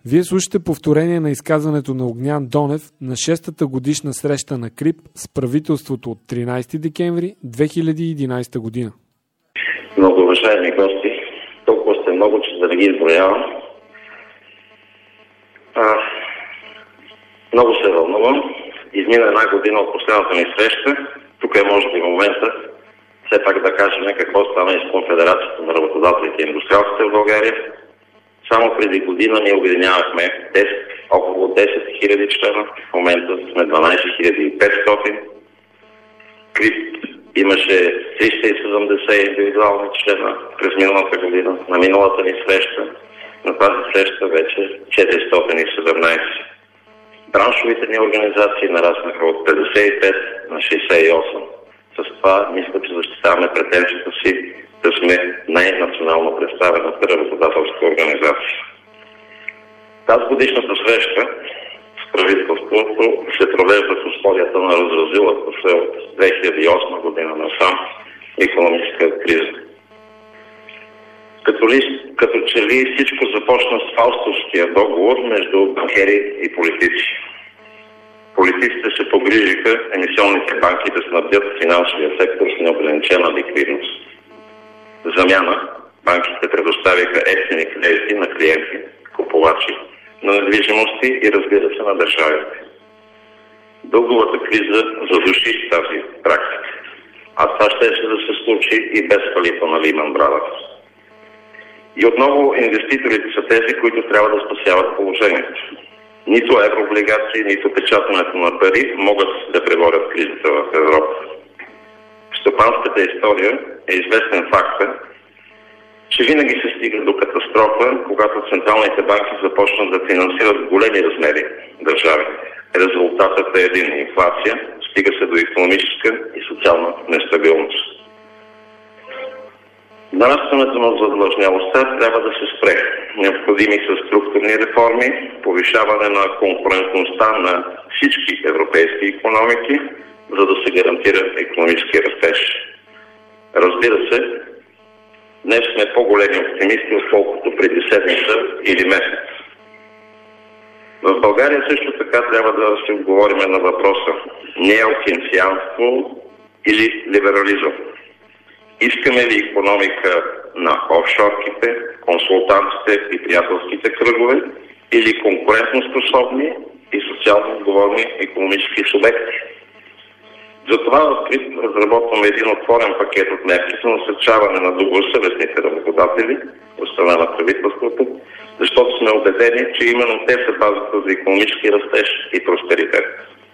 Вие слушате повторение на изказването на Огнян Донев на 6-та годишна среща на КРИБ с правителството от 13 декември 2011 година. Много уважаеми гости, толкова сте много, че да не ги изброявам. Много се вълнувам. Измина една година от последната ни среща. Тук е може би момента все пак да кажем какво стана и с Конфедерацията на работодателите и индустриалците в България. Само преди година ние обединявахме около 10 000 члена. В момента сме 12 500. КРИБ имаше 370 индивидуални члена през миналата година. На миналата ни среща, на тази среща вече 417. Браншовите ни организации нараснаха от 55 на 68. С това мисля, че защитаваме претенцията си да сме най-национално представената работодателска организация. Тази годишната среща с правителството се провежда в условията на разразилата се от 2008 година насам икономическа криза. Като че ли всичко започна с Фаустовския договор между банкери и политици. Политиците се погрижиха емисионните банки да снабдят финансовия сектор с неограничена ликвидност. В замяна банките предоставиха евтини кредити на клиенти, купувачи на недвижимости и разбира се на държавите. Дълговата криза задуши тази практика. А това ще да се случи и без фалита на Lehman Brothers. И отново инвеститорите са тези, които трябва да спасяват положението. Нито еврооблигации, нито печатането на пари могат да преборят кризата в Европа. В стопанската история е известен факт, че винаги се стига до катастрофа, когато централните банки започнат да финансират големи размери държави. Резултатът е един: инфлация, стига се до икономическа и социална нестабилност. Нарастването на задлъжнялостта трябва да се спре. Необходими са структурни реформи, повишаване на конкурентността на всички европейски икономики, за да се гарантира икономически растеж. Разбира се, днес сме по-големи оптимисти, отколкото преди седмица или месец. В България също така трябва да се отговорим на въпроса: неокейнсианство или либерализъм? Искаме ли икономика на офшорките, консултантите и приятелските кръгове, или конкурентоспособни и социално отговорни икономически субекти? Затова в КРИБ разработваме един отворен пакет от мерки за насърчаване на добросъвестните работодатели от страна на правителството, защото сме убедени, че именно те са базата за икономически растеж и просперитет.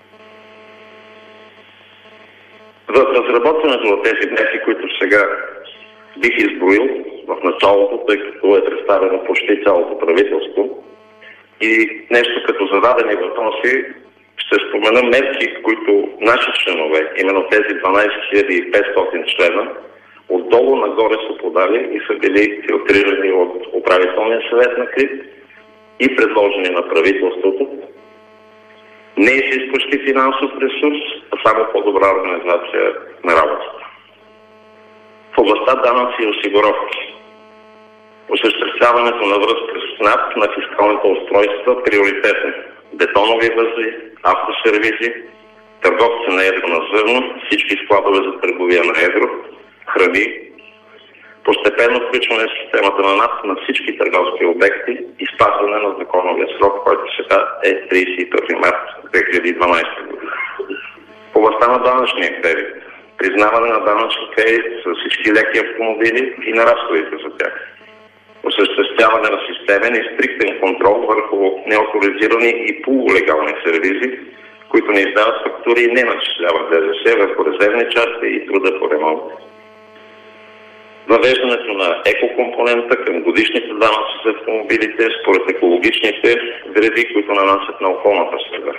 В разработването на тези мерки, които сега бих изброил в началото, тъй като е представено почти цялото правителство, и нещо като зададени въпроси, ще спомена мерки, които наши членове, именно тези 12 500 члена, отдолу нагоре са подали и са били филтрирани от управителния съвет на КРИБ и предложени на правителството. Не изискващи финансов ресурс, а само по-добра организация на работата. В областта данъци и осигуровки. Осъществяването на връзка с НАП на фискалните устройства приоритетно. Бетонови възли, автосервизи, търговци на едро на зърно, всички складове за търговия на едро, храни, постепенно включване в системата на НАП на всички търговски обекти и спазване на законовия срок, който сега е 31 март 2012 година. В областта на данъчния кредит. Признаване на данъчни кредит с всички леки автомобили и на разходите за тях. Осъществяване на системен и стриктен контрол върху неоторизирани и полулегални сервизи, които не издават фактури и не начисляват ДДС върху резервни части и труда по ремонт. Въвеждането на екокомпонента към годишните данъци за автомобилите според екологичните вреди, които нанасят на околната среда.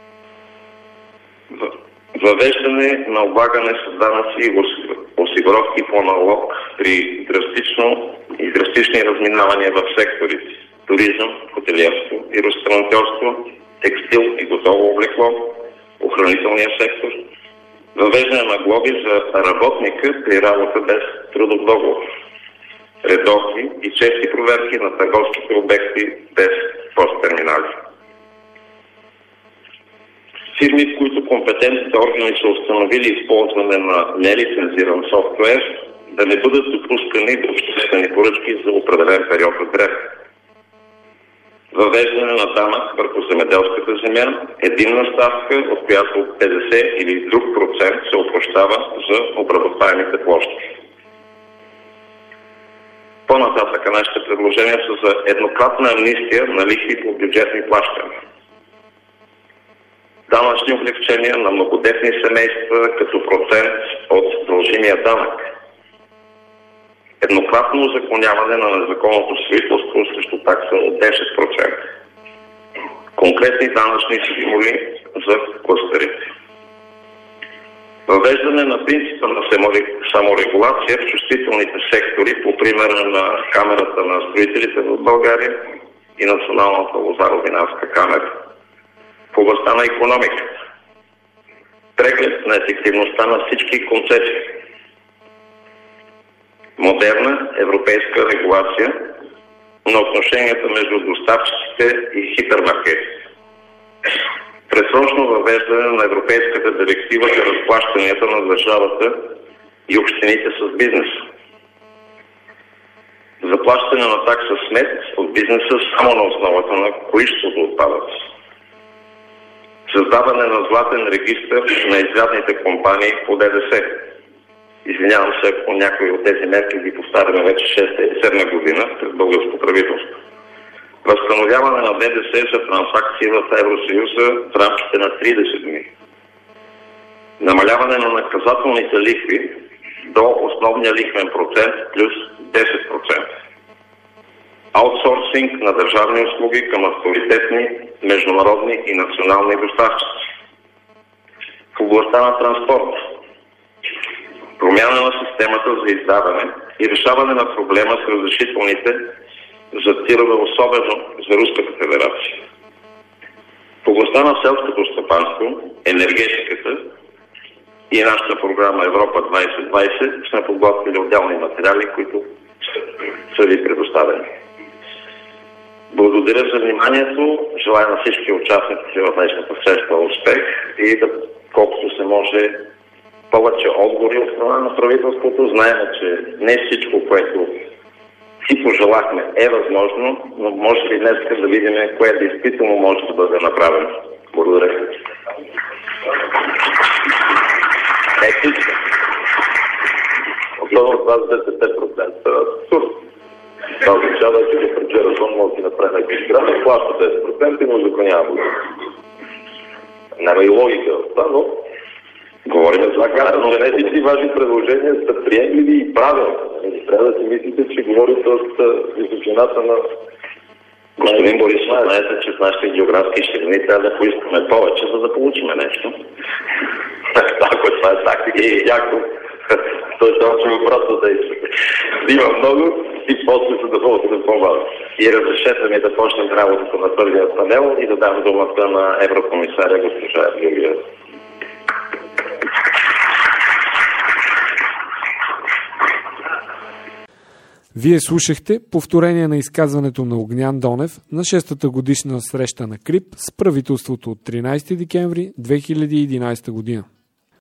Въвеждане на облагане с данъци и осигуровки по налог при драстични разминавания в секторите: туризъм, хотелиерство и ресторантьорство, текстил и готово облекло, охранителния сектор. Въвеждане на глоби за работника при работа без трудов договор. Редовни и чести проверки на търговските обекти без пост фирми, в които компетентните органи са установили използване на нелицензиран софтуер, да не бъдат допускани до обществени поръчки за определен период от време. Въвеждане на данък върху земеделската земя, единна ставка, от която 50 или друг процент се опрощава за обработваемите площи. По-нататък нашите предложения са за еднократна амнистия на лихви по бюджетни плащания. Данъчни облекчения на многодетни семейства като процент от дължимия данък. Еднократно узаконяване на незаконното строителство срещу такса от 10%. Конкретни данъчни стимули за клъстерите. Въвеждане на принципа на саморегулация в чувствителните сектори по примера на Камерата на строителите в България и Националната лозаро-винарска камера в областта на икономиката. Преглед на ефективността на всички концесии. Модерна европейска регулация на отношенията между доставчиците и хипермаркетите. Предсрочно въвеждане на Европейската директива за разплащанията на държавата и общините с бизнеса. Заплащане на такса смет от бизнеса само на основата на количеството отпадъци. Създаване на златен регистър на изрядните компании по ДДС. Извинявам се, ако някои от тези мерки ги поставяме вече 6 или 7 година пред българско правителство. Възстановяване на ДДС за транзакции в Евросъюза в рамките на 30 дни. Намаляване на наказателните лихви до основния лихвен процент плюс 10%. Аутсорсинг на държавни услуги към авторитетни, международни и национални доставчици. В областта на транспорта. Промяна на системата за издаване и решаване на проблема с разрешителните за тирове, особено за Руската федерация. В областта на селското стопанство, енергетиката и нашата програма Европа 2020 сме подготвили отделни материали, които са ви предоставени. Благодаря за вниманието. Желая на всички участници в днешната среща успех и да, колкото се може, повече отговори от страна на правителството. Знаем, че не всичко, което си пожелахме, е възможно, но може ли днес да видим кое действително може да бъде направено. Благодаря. Не всичко. Особено това за 10% абсурд. Това означава, че до пречера сон може да си направи на града, плаща 10% и му узаконява. Няма и логика в това, но говорим за това, казано, че не всички ваши предложения са приемливи и правилни. Трябва да си мислите, че говорите от височината на... Господин Борисов, знаете, че в нашите географски ширини трябва да поискаме повече, за да получим нещо. Ако това е тактика и яко, той ще ми просто действа. Има много и после се да бъдат по-малко. И разрешете ми да почнем работата на първия панел и да дам думата на еврокомисаря госпожа Юлия. Вие слушахте повторение на изказването на Огнян Донев на 6-та годишна среща на КРИП с правителството от 13 декември 2011 година.